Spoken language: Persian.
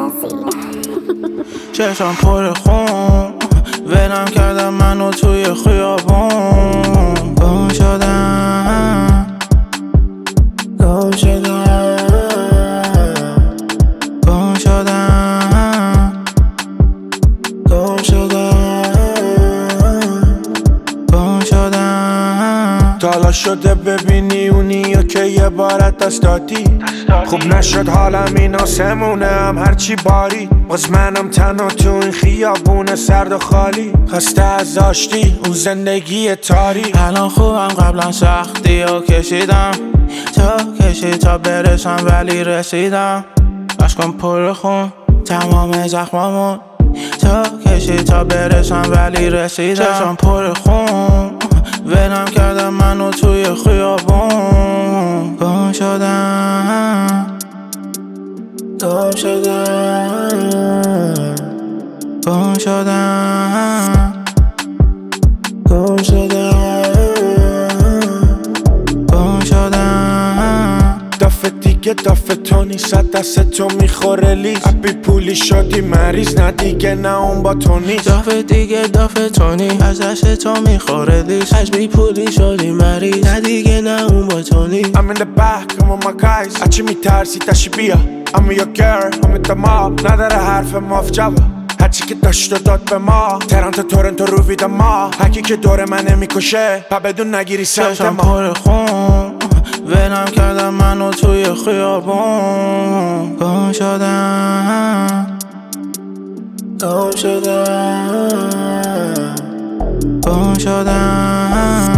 چشم پر خون ولم کردم منو توی خیابون. گم شدم گم شدم گم شدم گم شدم گم شدم. تالا شده ببینی اونی یا که یه بارت دست دادی. خوب نشد حالم این آسمونه هم هرچی باری. باز منم تنها تو این خیابون سرد و خالی. خسته از آشتی اون زندگی تاری. الان خوبم قبلا سختی و کشیدم تا کشید تا برسم ولی رسیدم. عشقم پر خون تمام زخمامون تا کشید تا برسم ولی رسیدم. چشم پر خون ولم کردم منو توی خیابون. گم شدم گم شدم گم شدم گم شدم گم شدم. دفعه دیگه دفعه تو نیست دست تو میخوره لیز. بی پولی شدی مریض نه دیگه نه اون با تو نیست. دفعه دیگه دفعه تو نیست از دست تو میخوره لیز. از بی پولی شدی مریض نه دیگه نه اون با تو نیست. I'm in the back I'm on my guys. اچی میترسی تشی بیا I'm your girl I'm in the mob. نداره حرف ماف جواب هرچی که داشت و داد به ما. تورنتو رو وید ما. هرکی که دور منه میکشه پا بدون نگیری سمت چشم ما. پر خون ولم کردم منو توی خیابون. گم شدم گم شدم گم شدم